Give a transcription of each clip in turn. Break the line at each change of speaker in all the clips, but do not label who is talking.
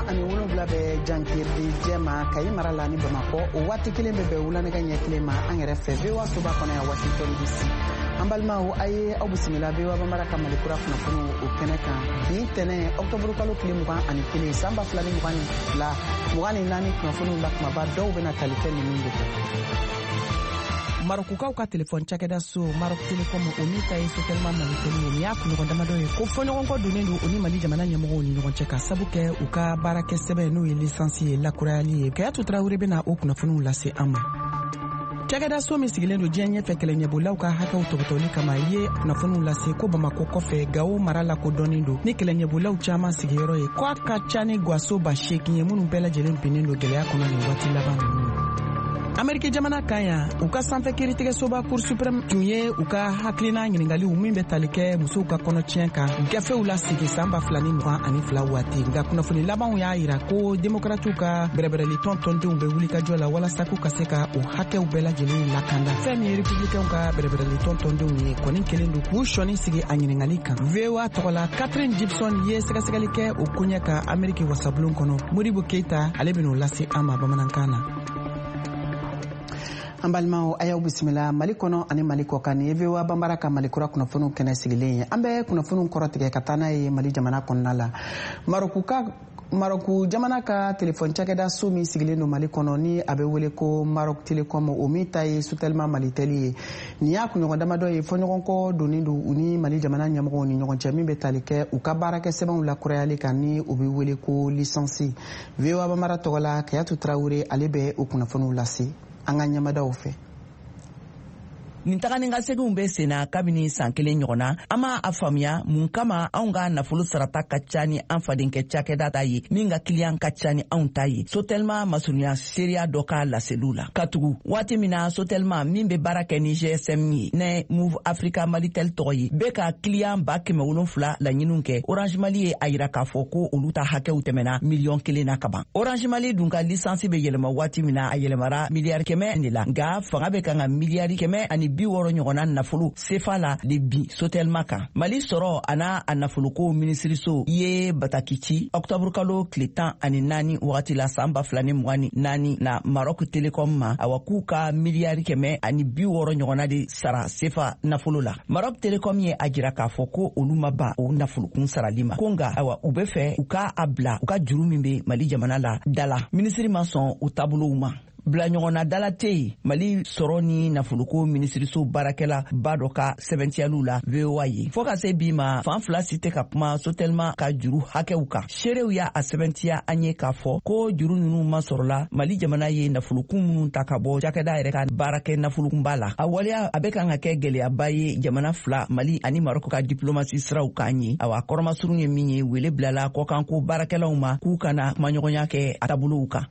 ani wolonwula bɛ jankiridi jɛma kayi mara la ni Bamakɔ o waati kelen bɛ bɛn wulanɛgɛ ɲɛ kelen ma an yɛrɛ fɛ VOA soba kɔnɔ yan Washington DC. An balimaw a ye aw bisimila VOA Bambara ka Malikura kunnafoni o kɛnɛ kan bi tɛnɛ octobre kalo tile 21 san 2022 24 kunnafoniw la kumaba dɔw bɛna tali kɛ ninnu de kan. Marokukaw ka telefon cakɛda so Marok Telecom o min ta ye Sotelma Maliteli ni y'a kunɲɔgɔn damadɔ ye ko fɔɲɔgɔnkɔ donnen don o ni Mali jamana ɲɛmɔgɔw ni ɲɔgɔn cɛ ka sabu kɛ u ka baarakɛ sɛbɛn n'o ye lisansi ye lakurayali ye. Kayatu Tarawele bɛna o kunnafoniw lase an ma. Cakɛda so min sigilen don diɲɛ ɲɛfɛ kɛlɛɲɛbolaw ka hakɛw tɔgɔtɔli kama ye kunnafoniw lase ko Bamako kɔfɛ Gao mara la kodɔnnen don ni kɛlɛɲɛbolaw caman sigiyɔrɔ ye ko a ka ca ni Gwaso ba 8 ye minnu bɛɛ lajɛlen binnen don gɛlɛya kɔnɔ nin waati laban ninnu. Ameriki jamana kan yan u ka sanfɛ kiiritigɛsoba Cour suprême tun ye u ka hakilina ɲiningaliw min bɛ tali kɛ musow ka kɔnɔtiɲɛ kan gafew la sigi san 2022 waati nka kunnafoni labanw y'a yira ko démocrates ka bɛrɛbɛrɛli tɔntɔndenw bɛ wuli ka jɔ la walasa k'u ka se ka o hakɛw bɛɛ lajɛlen lakanda fɛn min ye républicains ka bɛrɛbɛrɛli tɔntɔndenw ye kɔni kelen don k'u sɔni sigi a ɲiningali kan. VOA tɔgɔla Catherine Gibson ye sɛgɛsɛgɛli kɛ o koɲɛ ka Ameriki wasabulon kɔnɔ Modibo Keita ale bɛn'o lase an ma bamanankan na. An balimaw a y'aw bisimila Mali kɔnɔ ani Mali kɔ kan ni VOA Bambara ka Malikura kunnafoniw kɛnɛ sigilen ye. An bɛ kunnafoniw kɔrɔtigɛ ka taa n'a ye Mali jamana kɔnɔna la. Maroku jamana ka telefon cakɛda so min sigilen don Mali kɔnɔ ni a bɛ wele ko Marok Telecom o min ta ye Sotelma Maliteli ye. Nin y'a kunɲɔgɔn damadɔ ye fɔɲɔgɔnkɔ donnen don u ni Mali jamana ɲɛmɔgɔw ni ɲɔgɔn cɛ min bɛ tali kɛ u ka baarakɛ sɛbɛnw lakurayali kan ni u bɛ wele ko lisansi. VOA Bambara tɔgɔla Kayatu Tarawele ale bɛ o kunnafoniw lase an ka ɲɛmadaw fɛ.
Nin tagani ka seginw bɛ senna kabini san kelen ɲɔgɔnna an ma a faamuya mun kama anw ka nafolo sarata ka ca ni an fadenkɛ cakɛda ta ye min ka kiliyan ka ca ni anw ta ye. Sotelma masurunya seereya dɔ ka laseliw la katugu waati min na Sotelma min bɛ baara kɛ ni GSM ye ne Move Africa Malitel tɔgɔ ye bɛ ka kiliyan 770 laɲiniw kɛ. Orange Mali ye a yira k'a fɔ ko olu ta hakɛw tɛmɛna miliyɔn 1 na kaban. Orange Mali dun ka lisansi bɛ yɛlɛma waati min na a yɛlɛmara miliyari 100 de la nka fanga bɛ kan ka miliyari 160 ɲɔgɔnna nafolo sefa la de bi Sotelma kan. Mali sɔrɔ ana a nafoloko minisiriso ye batakici octobre kalo tile 14 wagati la san 2024 na Marok Telecom ma awa k'u ka miliyari 160 ɲɔgɔnna de sara sefa nafolo la. Marok Telecom ye a jira k'a fɔ ko olu ma ban o nafolokun sarali ma ko nka awa u bɛ fɛ u ka a bila u ka juru min bɛ Mali jamana la dala minisiri ma sɔn u taabolow ma. Bila ɲɔgɔnna dala tɛ yen Mali sɔrɔ ni nafoloko minisiriso baarakɛla ba dɔ ka sɛbɛntiyaliw la VOA ye fɔ ka se bi ma fan fila si tɛ ka kuma Sotelma ka juru hakɛw kan. Seerew y'a sɛbɛntiya an ye k'a fɔ ko juru ninnu ma sɔrɔla Mali jamana ye nafolokun minnu ta ka bɔ cakɛda yɛrɛ ka baarakɛ nafolokunba la. A waleya a bɛ kan ka kɛ gɛlɛyaba ye jamana fila Mali ani Marok ka diplomasi siraw kan ye. Awa kɔrɔmasurun ye min ye wele bilala kɔkanko baarakɛlaw ma k'u kana kumaɲɔgɔnya kɛ a taabolow kan.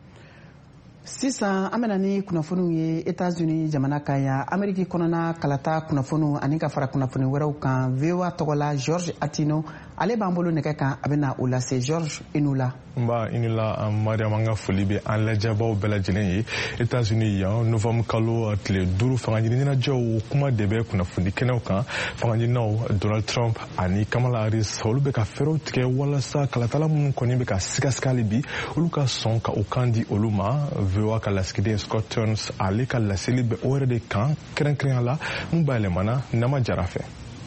Sisan an bɛna ni kunnafoniw ye États-Unis jamana kan yan Ameriki kɔnɔna kalata kunnafoniw ani ka fara kunnafoni wɛrɛw kan VOA tɔgɔla George Atino ale b'an bolo nɛgɛ kan a bɛna o lase George Inula.
Inula Mariam an ka foli bɛ an lajɛbaw bɛɛ lajɛlen ye États-Unis yan novembre kalo tile 5 fangaɲininaw kuma de bɛ kunnafoni kɛnɛw kan fangaɲininaw Donald Trump ani Kamala Harris olu bɛ ka fɛɛrɛw tigɛ walasa kalatala minnu kɔni bɛ ka sigasigali bi olu ka sɔn ka o kan di olu ma. VOA ka lasigiden Scott Turns ale ka laseli bɛ o yɛrɛ de kan kɛrɛnkɛrɛnya la mun bayɛlɛmana Nama Jara fɛ.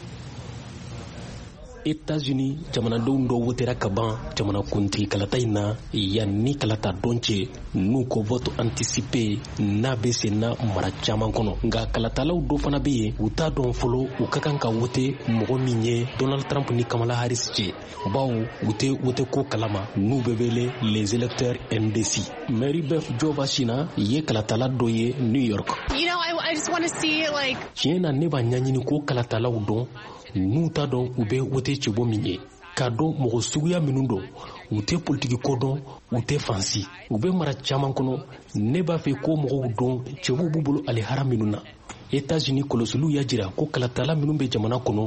États-Unis jamanadenw dɔ wotera ka ban jamanakuntigi kalata in na yanni kalata don cɛ n'u ko vote anticipé n'a bɛ sen na mara caman kɔnɔ nka kalatalaw dɔ fana bɛ yen u t'a dɔn fɔlɔ u ka kan ka wote mɔgɔ min ye Donald Trump ni Kamala Harris cɛ bawo u tɛ wote ko kalama n'u bɛ wele les électeurs indécis. Mary Beth Jovashina ye kalatala dɔ ye New York.
I just want to see
tiɲɛ na ne b'a ɲaɲini ko kalatalaw dɔn n'u t'a dɔn u bɛ wote cɛbɔ min ye k'a dɔn mɔgɔ suguya minnu dɔn u tɛ politiki ko dɔn u tɛ fansi u bɛ mara caman kɔnɔ ne b'a fɛ ko mɔgɔw dɔn cɛbɔ b'u bolo alihara minnu na. États-Unis kɔlɔsiliw y'a jira ko kalatala minnu bɛ jamana kɔnɔ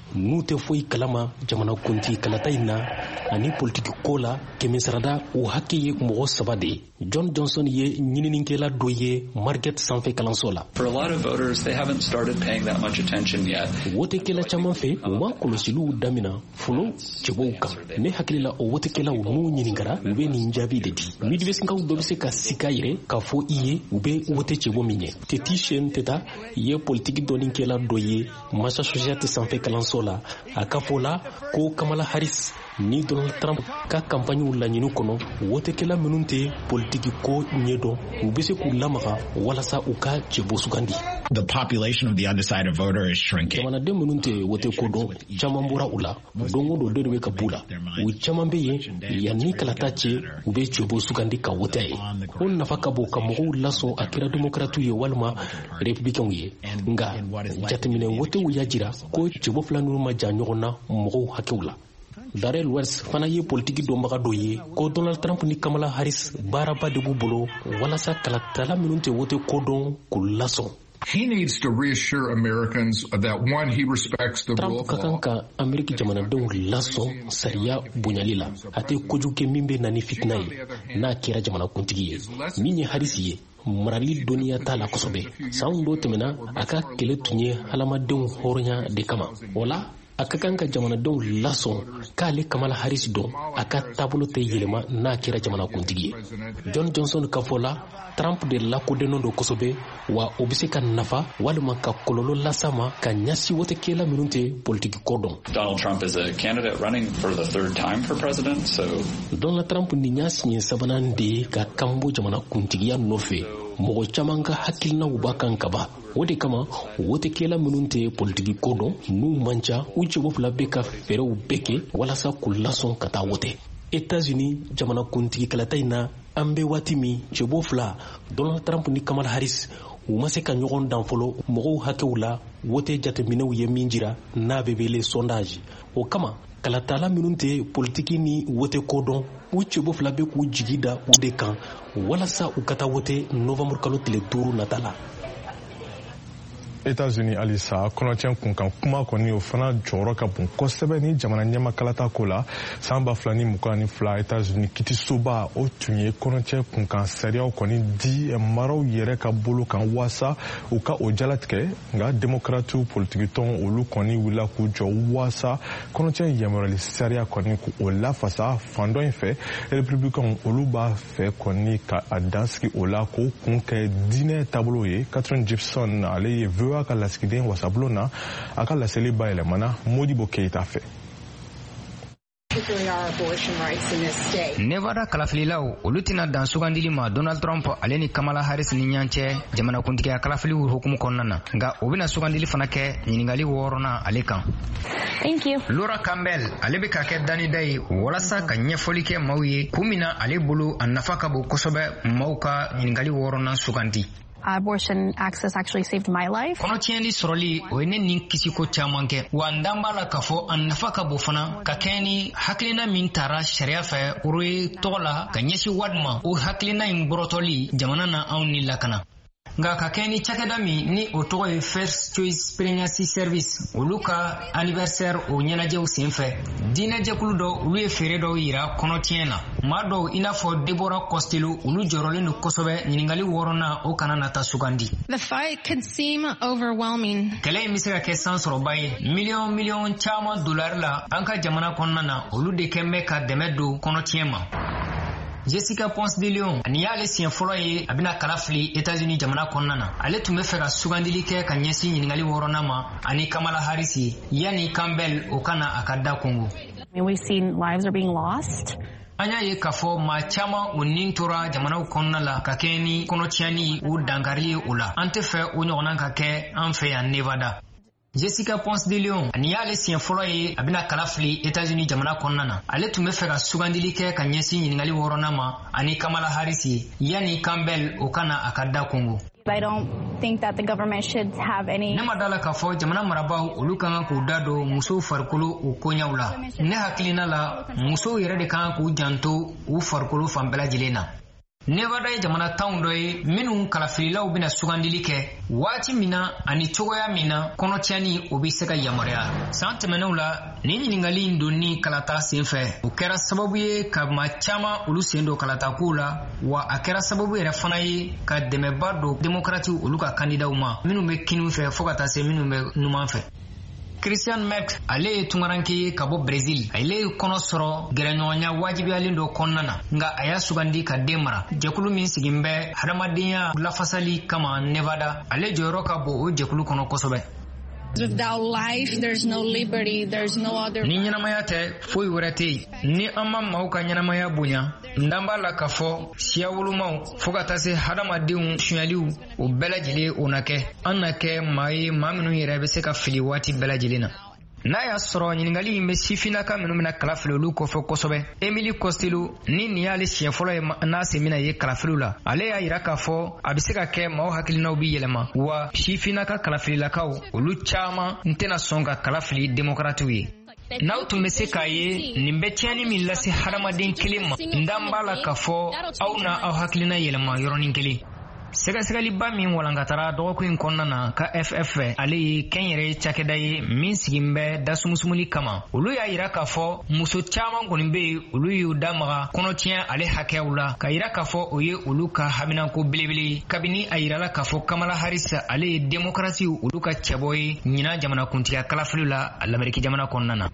n'u tɛ foyi kalama jamana kuntigi kalata in na ani politiki ko la kɛmɛsarada o hakɛ ye mɔgɔ 3 de ye. John Johnson ye ɲininikɛla dɔ ye Market sanfɛ kalanso la.
For a lot of voters, they haven't started paying that much attention yet.
Wotekɛla caman fɛ u ma kɔlɔsiliw damina fɔlɔ cɛbɔw kan. Ne hakili la o wotekɛlaw n'u ɲininkara u bɛ nin jaabi de di. Midibɛsinkaw dɔ bɛ se ka sika yɛrɛ k'a fɔ i ye u bɛ wote cɛbɔ min ɲɛ. Teti Shen Teta ye politiki dɔnnikɛla dɔ ye Massachusetts sanfɛ kalanso la. A ka fɔ la ko Kamala Harris ni Donald Trump ka campagne laɲini kɔnɔ wotekɛla minnu tɛ politiki ko ɲɛdɔn u bɛ se k'u lamaga walasa u ka cɛbɔ sugandi.
The population of the undecided voter is shrinking.
Jamanaden minnu tɛ wote ko dɔn caman bɔra u la don o don dɔ de bɛ ka b'u la u caman bɛ yen yanni kalata cɛ u bɛ cɛbɔ sugandi ka wote ye. O nafa ka bon ka mɔgɔw lasɔn a kɛra démocrates ye walima républicains ye nka jateminɛ wotew y'a jira ko cɛbɔ fila ninnu ma jan ɲɔgɔn na mɔgɔw hakɛw la. Darrell Wells fana ye politiki dɔnbaga dɔ ye ko Donald Trump ni Kamala Harris baaraba de b'u bolo walasa kalatala minnu tɛ wote ko dɔn k'u lasɔn.
He needs to reassure Americans that one, he respects the rule of law.
Trump ka Amerika jamanadenw lasɔn sariya bonyali la a tɛ kojugu kɛ min bɛ na ni fitina ye n'a kɛra jamanakuntigi ye min ye Harris ye. Marali dɔnniya t'a la kosɛbɛ san dɔ tɛmɛna a ka kɛlɛ tun ye hadamadenw hɔrɔnya de kama o la a ka kan ka jamanadenw lasɔn k'ale Kamala Harris dɔn a ka taabolo tɛ yɛlɛma n'a kɛra jamanakuntigi ye. John Johnson ka fɔ la Trump de lakodɔnnen don kosɛbɛ wa o bɛ se ka nafa walima ka kɔlɔlɔ lasa ma ka ɲɛsi wotekɛla minnu tɛ politiki ko dɔn.
Donald Trump is a candidate running for the 3rd time for president, so
Donald Trump ni ɲa siɲɛ 3nan de ye ka kan bɔ jamanakuntigiya nɔfɛ. Mɔgɔ caman ka hakilinaw b'a kan ka ban o de kama wotekɛla minnu tɛ politiki ko dɔn n'u man ca u cɛbɔ fila bɛ ka fɛɛrɛw bɛɛ kɛ walasa k'u lasɔn ka taa wote. États-Unis jamanakuntigi kalata in na an bɛ waati min cɛbɔ fila Donald Trump ni Kamala Harris u ma se ka ɲɔgɔn dan fɔlɔ mɔgɔw hakɛw la wote jateminɛw ye min jira n'a bɛ wele sondage. O kama kalatala minnu tɛ politiki ni wote ko dɔn u cɛbɔ fila bɛ k'u jigi da u de kan walasa u ka taa wote novembre kalo tile 5 nata la.
États-Unis alisa kɔnɔtiɲɛ kunkan kuma kɔni o fana jɔyɔrɔ ka bon kosɛbɛ ni jamana ɲɛmakalata ko la san 2022 États-Unis kitisoba o tun ye kɔnɔtiɲɛ kunkan sariyaw kɔni di maraw yɛrɛ ka bolo kan wasa u ka o jalatigɛ nka démocrates politikitɔn olu kɔni wulila k'u jɔ wasa kɔnɔtiɲɛ yamaruyali sariya kɔni k'o lafasa fan dɔ in fɛ républicains olu b'a fɛ kɔni ka a dansigi o la k'o kun kɛ diinɛ taabolo ye. Catherine Gibson ale ye VOA ka lasigiden wasabulon na a ka laseli bayɛlɛmana Modibo Keita fɛ.
Nevada kalafililaw olu tɛna dan sugandili ma Donald Trump ale ni Kamala Harris ni ɲɔgɔn cɛ jamanakuntigiya kalafiliw hukumu kɔnɔna na nka o bɛna sugandili fana kɛ ɲininkali 6nan ale kan.
Thank you.
Laura Campbell ale bɛ ka kɛ danida ye walasa ka ɲɛfɔli kɛ maaw ye kun min na ale bolo a nafa ka bon kosɛbɛ maaw ka ɲininkali 6nan sugandi.
Abortion access actually saved my life.
Kɔnɔtiɲɛli sɔrɔli o ye ne ni kisiko caman kɛ wa n dan b'a la k'a fɔ a nafa ka bon fana ka kɛ ni hakilina min taara sariya fɛ o ye tɔgɔ la ka ɲɛsin wari ma o hakilina in bɔrɔtɔli jamana na anw ni lakana. Nka ka kɛ ni cakɛda min ni o tɔgɔ ye First Choice Pregnancy Service olu ka anniversaire o ɲɛnajɛw senfɛ diinɛjɛkulu dɔ olu ye feere dɔw yira kɔnɔtiɲɛ na maa dɔw i n'a fɔ Deborah Costello olu jɔrɔlen don kosɛbɛ ɲininkali 6nan o kana nata sugandi.
The fight could seem overwhelming.
Kɛlɛ in bɛ se ka kɛ sansɔrɔba ye miliyɔn caman dolari la an ka jamana kɔnɔna na olu de kɛn bɛ ka dɛmɛ don kɔnɔtiɲɛ ma. Jessica Ponce de Leon ani y'ale siɲɛ fɔlɔ ye a bɛna kala fili États-Unis jamana kɔnɔna na ale tun bɛ fɛ ka sugandili kɛ ka ɲɛsin ɲininkali 6nan ma ani Kamala Harris yanni Campbell o kana a ka da kungo.
We've seen lives are being lost.
An y'a ye k'a fɔ maa caman o nin tora jamanaw kɔnɔna la ka kɛ ni kɔnɔtiɲɛni o dankari ye o la an tɛ fɛ o ɲɔgɔnna ka kɛ an fɛ yan Nevada. Jessica Ponce de Leon ani y'ale siɲɛ fɔlɔ ye a bɛna kala fili États-Unis jamana kɔnɔna na ale tun bɛ fɛ ka sugandili kɛ ka ɲɛsin ɲininkali 6nan ma ani Kamala Harris yanni Campbell o kana a ka da kungo.
I don't think that the government should have any.
Ne ma da la k'a fɔ jamana marabaw olu kan k'u da don musow farikolo o koɲaw la. Ne hakilina la musow yɛrɛ de kan k'u janto u farikolo fan bɛɛ lajɛlen na. Nevada ye jamana taw dɔ ye minnu kalafililaw bɛna sugandili kɛ waati min na ani cogoya min na kɔnɔtiɲani o bɛ se ka yamaruya. San tɛmɛnenw la nin ɲininkali in donni kalata senfɛ o kɛra sababu ye ka maa caman olu sen don kalatakow la, wa a kɛra sababu yɛrɛ fana ye ka dɛmɛba don demokratiw olu ka kandidaw ma minnu bɛ kini fɛ fo ka taa se minnu bɛ numan fɛ. Christian Meck ale ye tungaranke ye ka bɔ Brazil. Ale ye kɔnɔ sɔrɔ gɛrɛɲɔgɔnya wajibiyalen dɔ kɔnɔna na, nka a y'a sugandi ka den mara. Jɛkulu min sigin bɛ hadamadenya lafasali kama Nevada, ale jɔyɔrɔ ka bon o jɛkulu kɔnɔ kosɛbɛ.
Without life, there's no liberty, there's no other.
Ni ɲɛnamaya tɛ foyi wɛrɛ tɛ yen. Ni an ma maaw ka ɲɛnamaya bonya, n dan b'a la k'a fɔ siya wolomaw fo ka taa se hadamadenw sonyaliw o bɛɛ lajɛlen o na kɛ. An na kɛ maa ye maa minnu yɛrɛ bɛ se ka fili waati bɛɛ lajɛlen na. N'a y'a sɔrɔ ɲininkali in bɛ sifinnaka minnu bɛna kalafili olu kɔfɛ kosɛbɛ. Emily Costello ni nin y'ale siɲɛ fɔlɔ ye n'a sen bɛna ye kalafiliw la. Ale y'a jira k'a fɔ a bɛ se ka kɛ maaw hakilinaw bɛ yɛlɛma, wa sifinnaka kalafililakaw olu caman n tɛna sɔn ka kalafili demokratiw ye. N'aw tun bɛ se k'a ye nin bɛ tiɲɛni min lase hadamaden kelen ma, n dan b'a la k'a fɔ aw na aw hakilina yɛlɛma yɔrɔnin kelen. Sɛgɛsɛgɛliba min walankatara dɔgɔkun in kɔnɔna na ka FF ale ye kɛnyɛrɛ cakɛda ye min sigin bɛ dasumusumuli kama. Olu y'a jira k'a fɔ muso caman kɔni bɛ yen olu y'u damaga kɔnɔtiɲɛ ale hakɛw la, ka jira k'a fɔ o ye olu ka haminako belebele kabini a jirala k'a fɔ Kamala Harris ale ye demokrasiw olu ka cɛbɔ ye ɲina jamanakuntigiya kalafili la Ameriki jamana kɔnɔna na.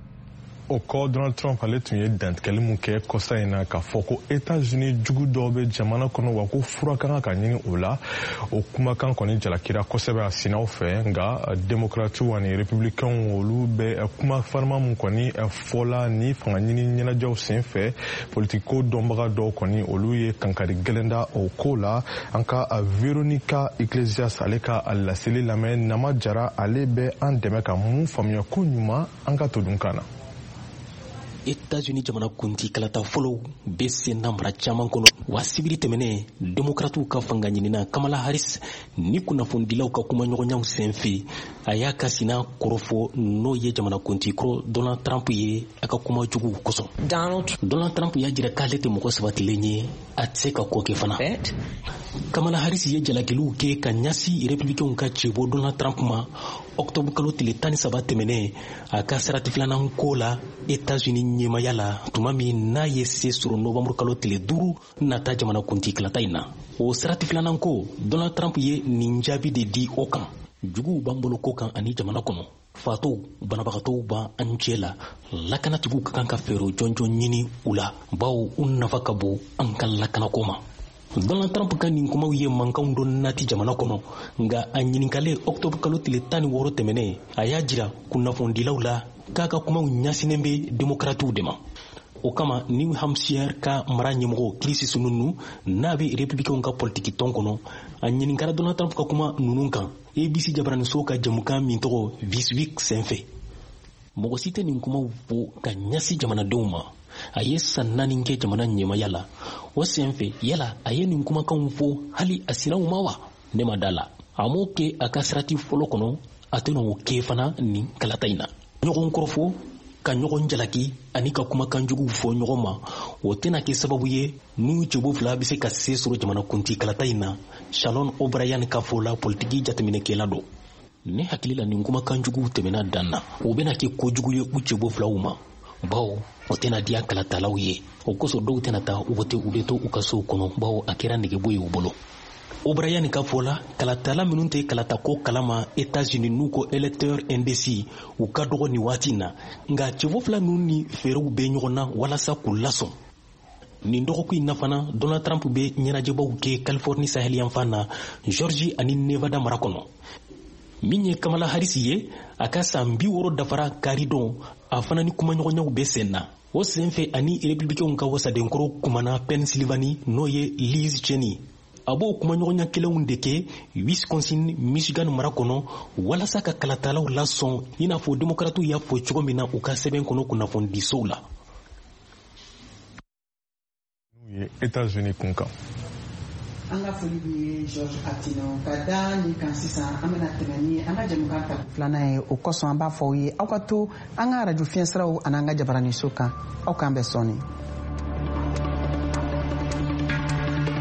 O kɔ Donald Trump ale tun ye dantigɛli mun kɛ kɔsa in na k'a fɔ ko États-Unis jugu dɔw bɛ jamana kɔnɔ wa ko fura kan ka ɲini o la. O kumakan kɔni jalakira kosɛbɛ a sinaw fɛ, nka démocrates ani républicains olu bɛ kuma farima mun kɔni fɔla ni fanga ɲini ɲɛnajɛw sen fɛ. Politiko dɔnbaga dɔw kɔni olu ye kankari gɛlɛn da o ko la. An ka Veronica Iglesias ale ka laseli lamɛn Nama Jara ale bɛ an dɛmɛ ka mun faamuya ko ɲuman an ka to dun kan na.
États-Unis jamana kunti kalata fɔlɔ bɛ sen na mara caman kɔnɔ, wa sibiri tɛmɛnen demokratiw ka fanga ɲinina Kamala Harris ni kunnafonidilaw ka kumaɲɔgɔnyaw senfɛ a y'a ka sina kɔrɔfɔ n'o ye jamana kunti kɔrɔ Donald Trump ye a ka kuma juguw kosɔn. Donald Trump y'a jira k'ale tɛ mɔgɔ sabatilen ye a tɛ se ka ko kɛ fana. Kamala Harris ye jalakiliw kɛ ka ɲasi républicains ka cɛbɔ Donald Trump ma octobre kalo tile 13 tɛmɛnen a ka sarati filanan ko la États-Unis ɲɛmaya la tuma min n'a ye se sɔrɔ novembre kalo tile 5 nata jamana kunti kalata in na. O sarati filanan ko Donald Trump ye nin jaabi de di o kan: juguw b'an bolo ko kan ani jamana kɔnɔ, fatow banabagatɔw b'an cɛ la, lakanatigiw ka kan ka fɛɛrɛ jɔnjɔn ɲini u la bawo u nafa ka bon an ka lakanako ma. Donald Trump ka nin kumaw ye mankanw dɔ nati jamana kɔnɔ, nka a ɲininkale octobre kalo tile 16 tɛmɛnen a y'a jira kunnafonidilaw la k'a ka kumaw ɲasinen bɛ démocratiw de ma. O kama New Hampshire ka mara ɲɛmɔgɔ Chris Sununu n'a bɛ républicains ka politiki tɔn kɔnɔ a ɲininkara Donald Trump ka kuma ninnu kan ABC jabaraniso ka jamukan min tɔgɔ This Week senfɛ. Mɔgɔ si tɛ nin kumaw fɔ ka ɲasi jamanadenw ma. A ye san 4 kɛ jamana ɲɛmaya la. O senfɛ yala a ye nin kumakanw fɔ hali a siraw ma wa? Ne ma da la. A m'o kɛ a ka sirati fɔlɔ kɔnɔ, a tɛna o kɛ fana nin kalata in na. Ɲɔgɔn kɔrɔfɔ ka ɲɔgɔn jalaki ani ka kumakan juguw fɔ ɲɔgɔn ma, o tɛna kɛ sababu ye n'u cɛbo fila bɛ se ka se sɔrɔ jamana kunti kalata in na. Shalon O'Brien ka fɔ la politiki jateminɛkɛla don. Ne hakili la nin kumakan juguw tɛmɛna dan na, o bɛna kɛ kojugu ye u cɛbo filaw ma. Bawo o tɛna diya kalatalaw ye, o kosɔn dɔw tɛna taa u bɛ to u ka sow kɔnɔ bawo a kɛra negebo ye u bolo. O'Brien ka fɔ la kalatala minnu tɛ kalatako kalama États-Unis n'u ko électeurs indécis u ka dɔgɔ nin waati in na, nka cɛfo fila ninnu ni fɛɛrɛw bɛ ɲɔgɔn na walasa k'u lasɔn. Nin dɔgɔkun in na fana Donald Trump bɛ ɲɛnajɛbaw kɛ Californie sahel yanfan na, Georgie ani Nevada mara kɔnɔ. Min ye Kamala Harris ye a ka san 60 dafara kari dɔn a fana ni kumaɲɔgɔnyaw bɛ sen na. O senfɛ ani républicains ka wasadenkɔrɔ kumana Pennsylvanie n'o ye Liz Cheney. A b'o kumaɲɔgɔnya kelenw de kɛ Wisconsin, Michigan mara kɔnɔ walasa ka kalatalaw lasɔn i n'a fɔ démocratiw y'a fɔ cogo min na u ka sɛbɛn kɔnɔ kunnafonidisow la.
N'u ye États-Unis kunkan.
An ka foli bɛ George Atino ka da nin kan sisan an bɛna tɛmɛ ni an ka jamukan ta filanan ye, o kosɔn an b'a fɔ aw ye aw ka to an ka radio fiɲɛsiraw ani an ka jabaraniso kan aw k'an bɛn sɔɔni.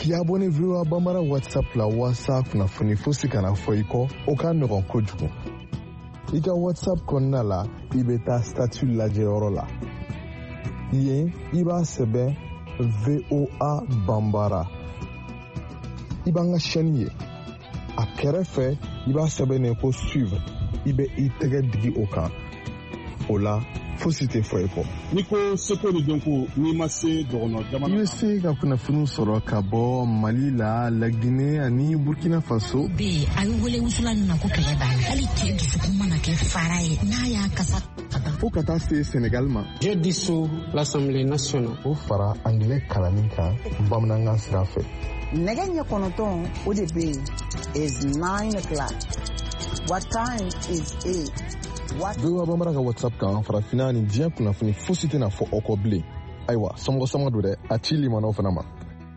k'i abonné VOA Bambara WhatsApp la wasa kunnafoni fosi kana fɔ i kɔ o ka nɔgɔn kojugu. I ka WhatsApp kɔnɔna la i bɛ taa statut lajɛyɔrɔ la. Yen i b'a sɛbɛn VOA Bambara. I b'an ka chaîne ye. A kɛrɛfɛ i b'a sɛbɛnnen ko suivre. I bɛ i tɛgɛ digi o kan. O la fosi tɛ fɔ i kɔ.
Ni ko seko ni dɔnko n'i ma se dɔgɔnɔ jamana.
I bɛ se ka kunnafoni sɔrɔ ka bɔ Mali la, La Guinée ani Burkina Faso.
Bi a bɛ wele wusulan na ko kɛlɛ b'a la. Hali cɛ dusukun mana kɛ fara ye n'a y'a kasa.
Fo ka taa se Sénégal ma.
Je dissous l'Assemblée nationale.
O fara anglais kalanni kan bamanankan sira fɛ.
Nɛgɛ ɲɛ kɔnɔntɔn o de bɛ yen is 9 o'clock. What time is it?
VOA Bambara ka WhatsApp kan farafinna ni diɲɛ kunnafoni fosi tɛna fɔ aw kɔ bilen. Ayiwa sɔmɔgɔ don dɛ a ci limanaw fana ma.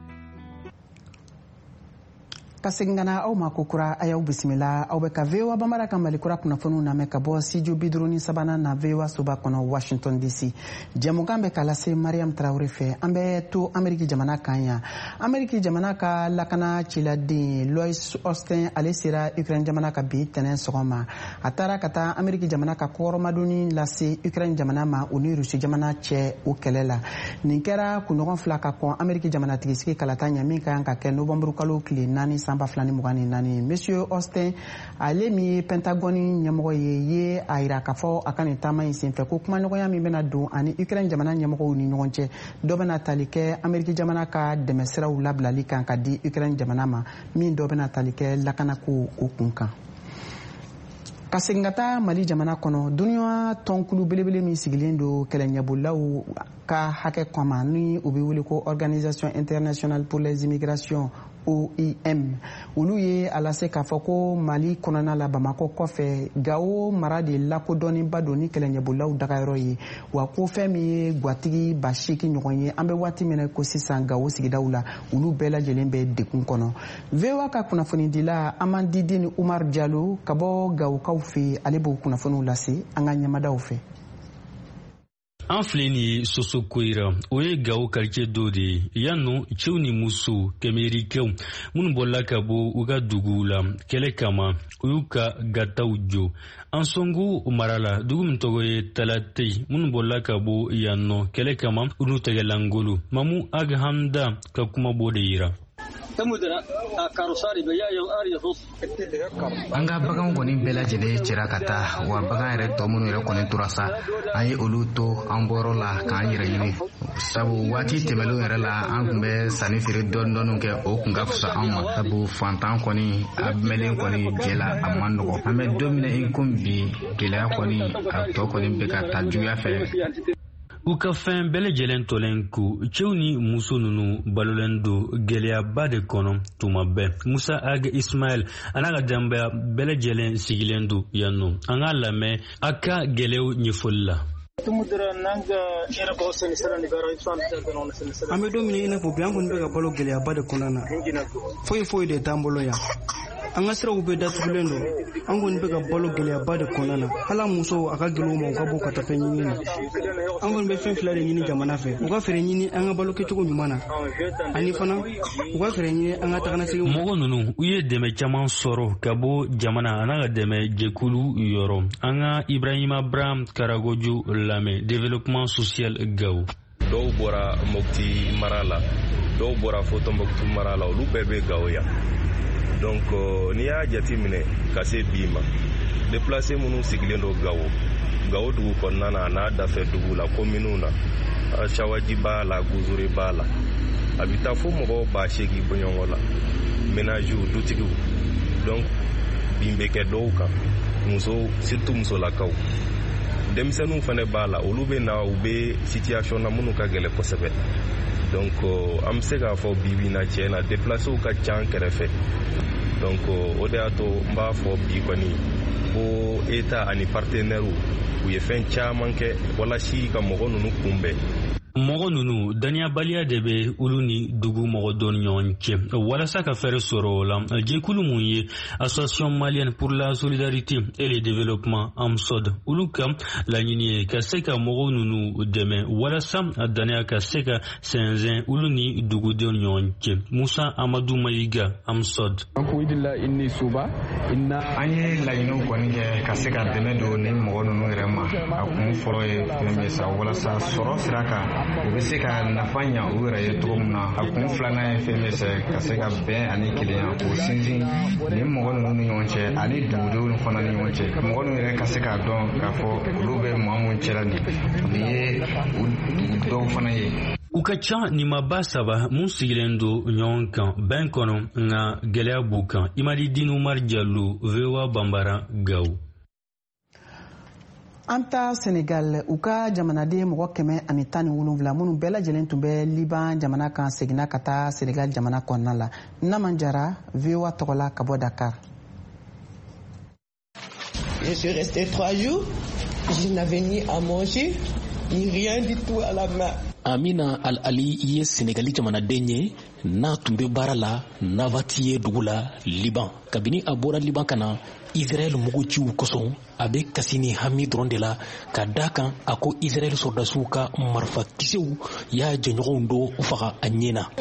Ka segin ka na aw ma kokura a y'aw bisimila aw bɛ ka VOA Bambara ka malikura kunnafoniw lamɛn ka bɔ studio 53 na VOA soba kɔnɔ Washington DC. Jɛmukan bɛ ka lase Mariam Traoré fɛ. An bɛ to Ameriki jamana kan yan. Ameriki jamana ka lakana ciladen Lloyd Austin ale sera Ukraine jamana ka bi tɛnɛn sɔgɔma. A taara ka taa Ameriki jamana ka kɔrɔmadonni lase Ukraine jamana ma o ni Rusi jamana cɛ o kɛlɛ la. Nin kɛra kunɲɔgɔn fila ka kɔn Ameriki jamanatigisi kalata ɲɛ min ka kan ka kɛ Novembre kalo tile 4 sanba 2024. Monsieur Austin ale min ye Pentagone ɲɛmɔgɔ ye a yira k'a fɔ a ka nin taama in senfɛ ko kumaɲɔgɔnya min bɛna don ani Ukraine jamana ɲɛmɔgɔw ni ɲɔgɔn cɛ dɔ bɛna tali kɛ Ameriki jamana ka dɛmɛsiraw labilali kan ka di Ukraine jamana ma min dɔ bɛna tali kɛ lakanako o kun kan. Ka segin ka taa Mali jamana kɔnɔ duniya tɔnkulu belebele min sigilen don kɛlɛɲɛbolaw ka hakɛ kama ni u bɛ wele ko Organisation Internationale pour les Immigrations OIM. Olu ye a lase k'a fɔ ko Mali kɔnɔna la Bamako kɔfɛ Gao mara de lakodɔnnenba don ni kɛlɛɲɛbolaw dagayɔrɔ ye wa ko fɛn min ye gatigi 8,000 ɲɔgɔn ye an bɛ waati min na ko sisan Gao sigidaw la olu bɛɛ lajɛlen bɛ degun kɔnɔ. VOA ka kunnafonidila Amandidi ni Umar Diallo ka bɔ Gaokaw fɛ ale b'o kunnafoniw lase an ka ɲɛmadaw fɛ.
An filɛ ni Soso Koyira o ye Gao quartier dɔ de ye yan nɔ cɛw ni musow kɛmɛrikɛw minnu bɔla ka bɔ u ka duguw la kɛlɛ kama u y'u ka gataw jɔ. An Songo mara la dugu min tɔgɔ ye Talatei minnu bɔla ka bɔ yan nɔ kɛlɛ kama u n'u tɛgɛlangolo Mamu Aghamda ka kuma b'o de yira.
An ka baganw kɔni bɛɛ lajɛlen cɛra ka taa wa bagan yɛrɛ tɔ minnu yɛrɛ kɔni tora sa an ye olu to an bɔyɔrɔ la k'an yɛrɛ ɲini sabu waati tɛmɛlenw yɛrɛ la an kun bɛ sanni feere dɔɔni kɛ o kun ka fisa an ma sabu fantan kɔni a mɛlen kɔni jɛ la a man nɔgɔ an bɛ don min na i komi bi gɛlɛya kɔni a tɔ kɔni bɛ ka taa juguya fɛ.
U ka fɛn bɛɛ lajɛlen tɔlen ko cɛw ni muso ninnu balolen don gɛlɛyaba de kɔnɔ tuma bɛɛ. Musa Ag Ismail a n'a ka denbaya bɛɛ lajɛlen sigilen don yan nɔ. An k'a lamɛn a ka gɛlɛyaw ɲɛfɔli la.
An bɛ don min i n'a fɔ bi an kɔni bɛ ka balo gɛlɛyaba de kɔnɔna na foyi de t'an bolo yan. An ka siraw bɛ datugulen don an kɔni bɛ ka balo gɛlɛyaba de kɔnɔna na hala musow a ka gɛlɛw ma u ka bɔ ka taa fɛn ɲini na an kɔni bɛ fɛn fila de ɲini jamana fɛ u ka fɛɛrɛ ɲini an ka balo kɛcogo ɲuman na ani fana u ka fɛɛrɛ ɲini an ka taganaseginw.
Mɔgɔ ninnu u ye dɛmɛ caman sɔrɔ ka bɔ jamana a n'a ka dɛmɛ jɛkulu yɔrɔ. An ka Ibrahima Abraham Karagojo lamɛn développement social Gao.
Dɔw bɔra Mopti mara la dɔw bɔra fo Tombouctou mara la olu bɛɛ bɛ Gao yan. Donc n'i y'a jate minɛ ka se bi ma déplacé minnu sigilen don Gao dugu kɔnɔna na a n'a dafɛ dugu la kominiw na Chawadji b'a la Guzuri b'a la a bɛ taa fo mɔgɔw 8,000 bɔɲɔgɔn la ménages dutigiw donc bin bɛ kɛ dɔw kan surtout musolakaw denmisɛnninw fana b'a la olu bɛ na u bɛ situation na minnu ka gɛlɛn kosɛbɛ. Donc an bɛ se k'a fɔ bi na tiɲɛ na déplacés ka ca an kɛrɛfɛ donc o de y'a to n b'a fɔ bi kɔni ko État ani partenaires u ye fɛn caman kɛ walasa ka mɔgɔ ninnu kunbɛn.
mɔgɔ nunu daniyabaliya de bɛ olu ni dugu mɔgɔ dɔ ni ɲɔgɔn cɛ walasa ka fɛɛrɛ sɔrɔ o la jɛkulu mun ye association malienne pour la solidarité et le développement AMSOD olu ka laɲini ye ka se ka mɔgɔ nunu dɛmɛ walasa daniya ka se ka sɛnsɛn olu ni dugudenw ni ɲɔgɔn cɛ Musa Amadu Mayiga AMSOD.
An ye laɲiniw kɔni kɛ ka se ka dɛmɛ don ni mɔgɔ nunu yɛrɛ ma a kun fɔlɔ ye fɛn bɛ sa walasa sɔrɔ sira kan u bɛ se ka nafa ɲa u yɛrɛ ye cogo min na a kun filanan ye fɛn bɛ sɛ ka se ka bɛn ani kelenya k'o sinsin ni mɔgɔ ninnu ni ɲɔgɔn cɛ ani dugudenw fana ni ɲɔgɔn cɛ mɔgɔ ninnu yɛrɛ ka se k'a dɔn k'a fɔ olu bɛ maa mun cɛla nin ye u dɔw fana ye.
U ka ca nimaba saba mun sigilen do ɲɔgɔn kan bɛn kɔnɔ nka gɛlɛya b'u kan Imadi Dinu Umar Jallo VOA Bambara Gawo.
An ta Senegal u ka jamanaden mɔgɔ 117 minnu bɛɛ lajɛlen tun bɛ Liban jamana kan seginna ka taa Senegal jamana kɔnɔna la. Naman Jara VOA tɔgɔla ka bɔ Dakar.
Je suis resté 3 jours. Je n'avais ni à manger ni rien du tout à la main.
Amina Al-Ali ye Senegali jamanaden ye n'a tun bɛ baara la Navati ye dugu la Liban. Kabini a bɔra Liban kana Israel muguciw kosɔn a bɛ kasi ni hami dɔrɔn de la ka da kan a ko Israel sɔrdasiw ka marifa kisɛw y'a jɛɲɔgɔnw do faga a ɲɛ na.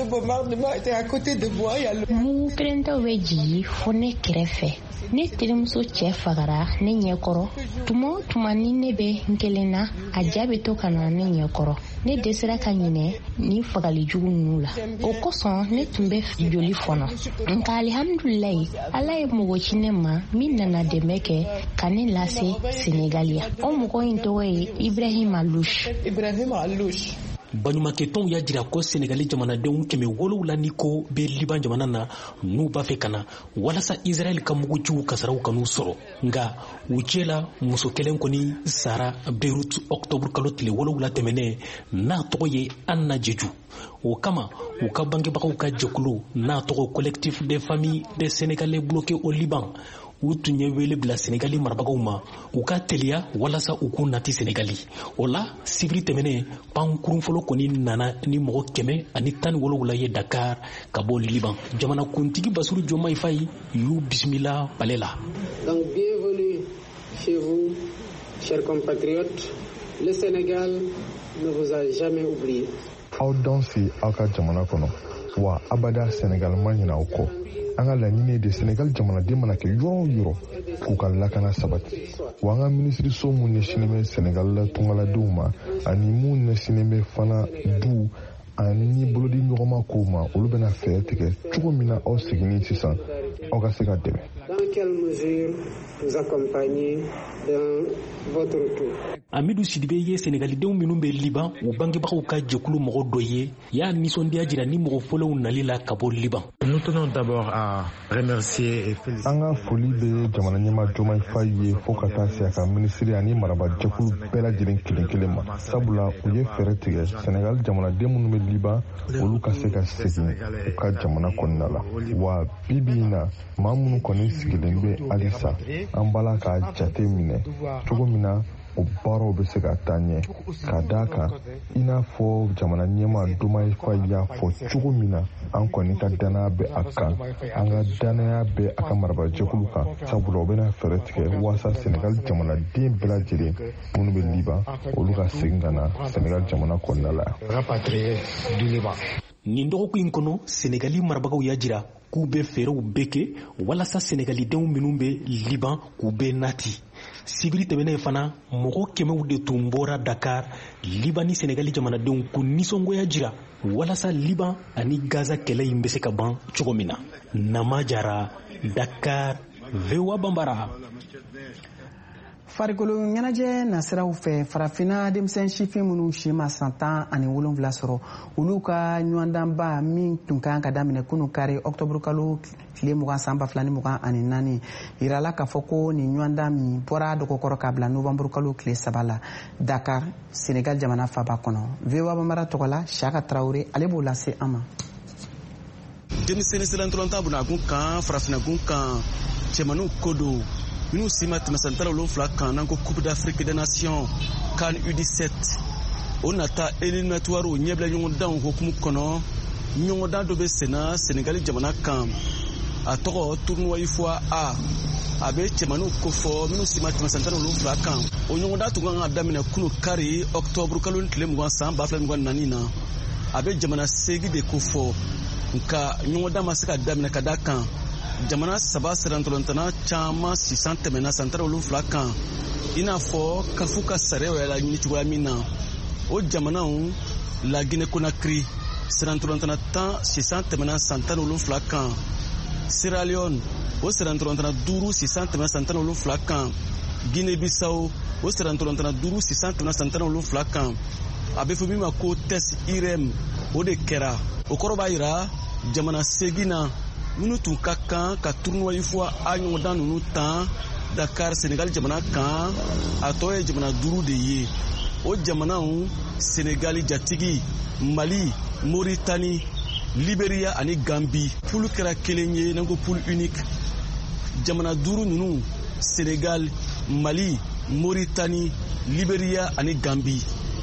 Mugu kelentaw bɛ jigi fo ne kɛrɛfɛ. Ne terimuso cɛ fagara ne ɲɛkɔrɔ. Tuma o tuma ni ne bɛ n kelen na a ja bɛ to ka na ne ɲɛkɔrɔ. Ne dɛsɛra ka ɲinɛ ni fagali jugu ninnu la. O kosɔn ne tun bɛ joli fɔnɔ. Nka alihamdulilayi Ala ye mɔgɔ ci ne ma min nana dɛmɛ kɛ ka ne lase Senegalia. O mɔgɔ in tɔgɔ ye Ibrahim Alouche.
Baɲumankɛtɔnw y'a jira ko Senegali jamanadenw 700 ni ko bɛ Liban jamana na n'u b'a fɛ ka na walasa Israel ka muguciw kasaraw kan'u sɔrɔ nka u cɛla muso kelen kɔni sara Beirut octobre kalo tile 7 tɛmɛnɛ n'a tɔgɔ ye Anna Jeju. O kama u ka bangebagaw ka jɛkulu n'a tɔgɔ collectif des familles des Sénégalais bloqués au Liban u tun ye wele bila Senegali marabagaw ma u ka teliya walasa u k'u nati Senegali. O la sibiri tɛmɛnɛ pankurun fɔlɔ kɔni nana ni mɔgɔ 117 ye Dakar ka bɔ Liban. Jamana kuntigi Bassirou Diomaye Faye y'u bisimila palais la.
Donc bienvenue chez vous, chers compatriotes. Le Sénégal ne vous a jamais oublié.
Aw dansi aw ka jamana kɔnɔ wa abada Senegal ma ɲina aw kɔ. An ka laɲini de Senegal jamanaden mana kɛ yɔrɔ o yɔrɔ k'u ka lakana sabati wa an ka minisiriso mun ɲɛsinnen bɛ Senegal la tungaladenw ma ani mun ɲɛsinnen bɛ fana du ani bolodi ɲɔgɔnma kow ma olu bɛna fɛɛrɛ tigɛ cogo min na aw seginni sisan aw ka se ka dɛmɛ.
Dans quelle mesure vous accompagnez dans votre retour?
Amidou Sidibé ye Sénégalidenw minnu bɛ Liban u bangebagaw ka jɛkulu mɔgɔ dɔ ye y'a nisɔndiya jira ni mɔgɔ fɔlɔw nali la ka bɔ Liban.
Nous tenons d'abord à remercier et féliciter.
An ka foli bɛ jamana ɲɛmaa Diomaye Faye ye fo ka taa se a ka minisiri ani maraba jɛkulu bɛɛ lajɛlen kelen ma sabula u ye fɛɛrɛ tigɛ Senegal jamanaden minnu bɛ Liban olu ka se ka segin u ka jamana kɔnɔna la wa bibi in na maa minnu kɔni sigilen bɛ halisa an bala ka jate minɛ cogo min na o baaraw bɛ se ka taa ɲɛ ka d'a kan i n'a fɔ jamana ɲɛmaa Diomaye Faye y'a fɔ cogo min na an kɔni ka danaya bɛ a kan an ka danaya bɛ a ka marabajɛkulu kan sabula o bɛna fɛɛrɛ tigɛ walasa Senegal jamanaden bɛɛ lajɛlen minnu bɛ Liban olu ka segin ka na Senegal jamana kɔnɔna la.
Nin dɔgɔkun in kɔnɔ Senegali marabagaw y'a jira k'u bɛ fɛɛrɛw bɛɛ kɛ walasa Senegalidenw minnu bɛ Liban k'u bɛ nati. Sibiri tɛmɛnen fana mɔgɔ 100 de tun bɔra Dakar Liban ni Senegali jamanadenw k'u nisɔngoya jira walasa Liban ani Gaza kɛlɛ in bɛ se ka ban cogo min na. Nama Jara, Dakar, VOA Bambara.
Farikolo ɲɛnajɛ nasiraw fɛ farafina denmisɛn sifin minnu si ma san 17 sɔrɔ olu ka ɲɔgɔndanba min tun kan ka daminɛ kunu kari octobre kalo tile 20 san 2024 yirala k'a fɔ ko nin ɲɔgɔndan min bɔra dɔgɔkɔrɔ k'a bila novembre kalo tile 3 la Dakar Senegal jamana faba kɔnɔ VOA Bambara tɔgɔla Shaka Traoré ale b'o lase an ma.
Denmisɛnnin silantolantan bunakun kan farafinakun kan cɛmaninw ko don minnu si ma tɛmɛ san 17 kan n'an ko Coupe d'Afrique des Nations CAN U17 o nata éliminatoire o ɲɛbila ɲɔgɔndanw hokumu kɔnɔ ɲɔgɔndan dɔ bɛ senna Senegali jamana kan a tɔgɔ tournoi IFOA a bɛ cɛmaniw kofɔ minnu si ma tɛmɛ san 17 kan o ɲɔgɔndan tun kan ka daminɛ kunu kari octobre kalo tile 20 san 2024 na a bɛ jamana 8 de kofɔ nka ɲɔgɔndan ma se ka daminɛ ka da kan jamana 3 sirantɔlɔntana caman sisan tɛmɛna san 17 kan i n'a fɔ kafu ka sariyaw yɛrɛ la ɲini cogoya min na o jamanaw la Guinée Conakry sirantɔlɔntana 10 sisan tɛmɛna san 17 kan Sierra Leone o sirantɔlɔntana 5 sisan tɛmɛna san 17 kan Guinée Bissau o sirantɔlɔntana 5 sisan tɛmɛna san 17 kan a bɛ fɔ min ma ko test IREM o de kɛra o kɔrɔ b'a jira jamana 8 na minnu tun ka kan ka tournoi IFOA ɲɔgɔndan ninnu tan Dakar Senegal jamana kan a tɔ ye jamana 5 de ye o jamanaw Senegal jatigi Mali Mauritanie Libéria ani Gambie poule kɛra kelen ye n'an ko poule unique jamana 5 ninnu Senegal Mali Mauritanie Libéria ani Gambie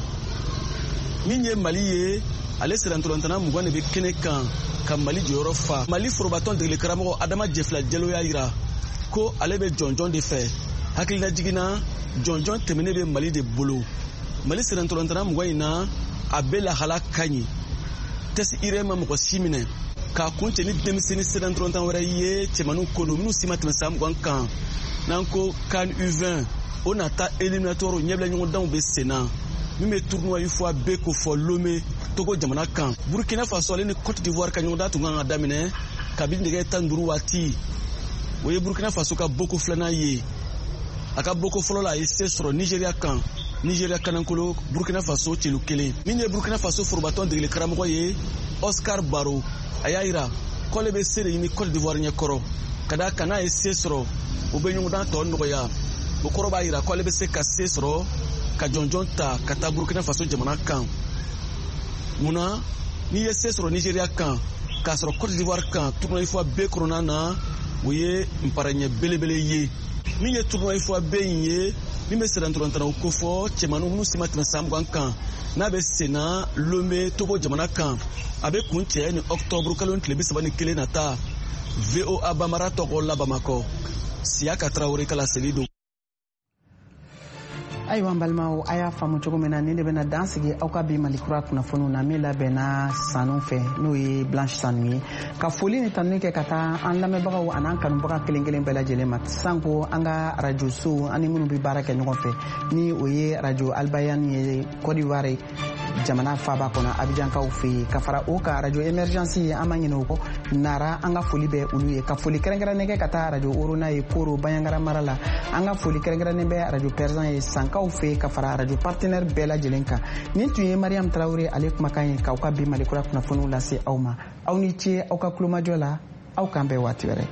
min ye Mali ye ale sirantɔlɔntana 20 de bɛ kɛnɛ kan ka Mali jɔyɔrɔ fa Mali forobatɔn degeli karamɔgɔ Adama Jɛfila Jalo y'a jira ko ale bɛ jɔnjɔn de fɛ hakilina jiginna jɔnjɔn tɛmɛnen bɛ Mali de bolo Mali sirantɔlɔntana 20 in na a bɛ lahala ka ɲi test IREM ma mɔgɔ si minɛ k'a kun cɛ ni denmisɛnnin sirantɔlɔntan wɛrɛ ye cɛmaniw ko don minnu si ma tɛmɛ san 20 kan n'an ko CAN U20 o nata éliminatoire ɲɛbila ɲɔgɔndanw bɛ senna min bɛ tournoi IFOA bɛ ko fɔ Lomé Togo jamana kan Burkina Faso ale ni Côte d'Ivoire ka ɲɔgɔndan tun kan ka daminɛ kabini nɛgɛ 15 waati o ye Burkina Faso ka boko filanan ye a ka boko fɔlɔ la a ye se sɔrɔ Nigeria kan Nigeria kanankolo Burkina Faso celu kelen min ye Burkina Faso forobatɔn degeli karamɔgɔ ye Oscar Baro a y'a jira k'ale bɛ se de ɲini Côte d'Ivoire ɲɛkɔrɔ ka da kan n'a ye se sɔrɔ o bɛ ɲɔgɔndan tɔ nɔgɔya o kɔrɔ b'a jira k'ale bɛ se ka se sɔrɔ ka jɔnjɔn ta ka taa Burkina Faso jamana kan munna n'i ye se sɔrɔ Nigeria kan k'a sɔrɔ Côte d'Ivoire kan tournoi IFOA B kɔnɔna na o ye nparɲɛ belebele ye min ye tournoi IFOA B in ye min bɛ sirantɔlɔntanaw ko fɔ cɛmaniw minnu si ma tɛmɛ san 20 kan n'a bɛ senna Lomé Togo jamana kan a bɛ kun cɛ ni octobre kalo tile 31 nata VOA Bamara tɔgɔ la Bamakɔ Siyaka Traoré kala seli don.
Ayiwa balimaw a y'a faamu cogo min na ni de bɛna dan sigi aw ka bi Mali kura kunnafoniw na min labɛnna sanu fɛ n'o ye Blanche Sanu ye ka foli ni tanuni kɛ ka taa an lamɛnbagaw an'an kanubaga kelen kelen bɛɛ lajɛlen ma sanko an ka radio so ani minnu bɛ baara kɛ ɲɔgɔn fɛ ni o ye radio Albayani ye Côte d'Ivoire jamana faaba kɔnɔ Abidjankaw fɛ yen ka fara o ka radio Emergence ye an ma ɲinɛ o kɔ Nara an ka foli bɛ olu ye ka foli kɛrɛnkɛrɛnnen kɛ ka taa radio Orona ye Koro Bayangara mara la an ka foli kɛrɛnkɛrɛnnen bɛ radio Perzan ye Sankaw fɛ ka fara radio partenaire bɛɛ lajɛlen kan nin tun ye Mariam Traoré ale kumakan ye k'aw ka bi Mali kura kunnafoniw lase aw ma aw ni ce aw ka kulomajɔ la aw k'an bɛɛ waati wɛrɛ.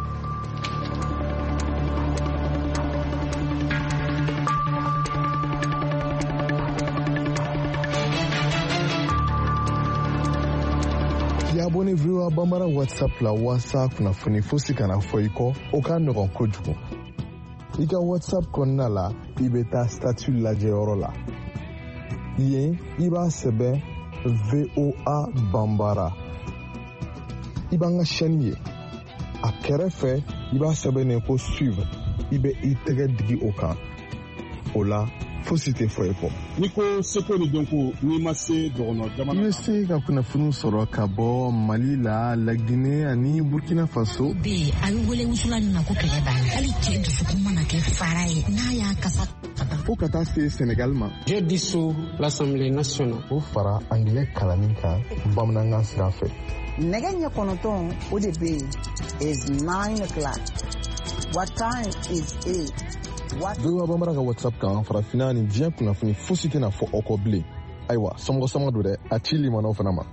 Abonné VOA Bambara WhatsApp la wasa kunnafoni fosi kana fɔ i kɔ o ka nɔgɔn kojugu i ka WhatsApp kɔnɔna la i bɛ taa statut lajɛyɔrɔ la yen i b'a sɛbɛn VOA Bambara i b'an ka chaîne ye a kɛrɛfɛ i b'a sɛbɛnnen ko suivre i bɛ i tɛgɛ digi o kan o la fosi tɛ fɔ i kɔ
n'i ko seko ni dɔnko n'i ma se dɔgɔnɔ jamana
i bɛ se ka kunnafoni sɔrɔ ka bɔ Mali la La Guinée ani Burkina Faso
bi a bɛ wele wusula nin na ko kɛlɛ banna hali cɛ dusukun mana kɛ fara ye n'a y'a kasa
fo ka taa se Sénégal ma
j'ai dissous l'Assemblée nationale
o fara anglais kalanni kan bamanankan sira fɛ
nɛgɛ ɲɛ 9 o de bɛ yen is 9 o'clock what time is it
VOA Bambara ka WhatsApp kan farafina ni diɲɛ kunnafoni fosi tɛna fɔ aw kɔ bilen ayiwa sɔmɔgɔ don dɛ a ci limanaw fana ma.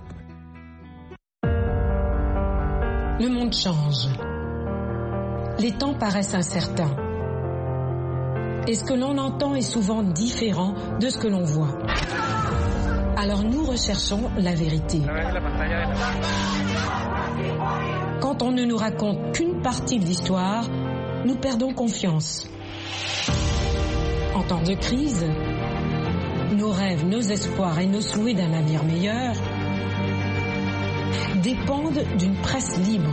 Le monde change. Les temps paraissent incertains. Et ce que l'on entend est souvent différent de ce que l'on voit. Alors nous recherchons la vérité. Quand on ne nous raconte qu'une partie de l'histoire, nous perdons confiance. En temps de crise, nos rêves, nos espoirs et nos souhaits d'un avenir meilleur dépendent d'une presse libre.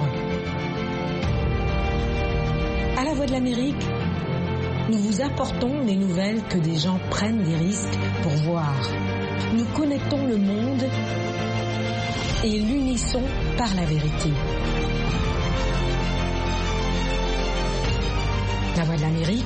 À la Voix de l'Amérique, nous vous apportons les nouvelles que des gens prennent des risques pour voir. Nous connectons le monde et l'unissons par la vérité. La Voix de l'Amérique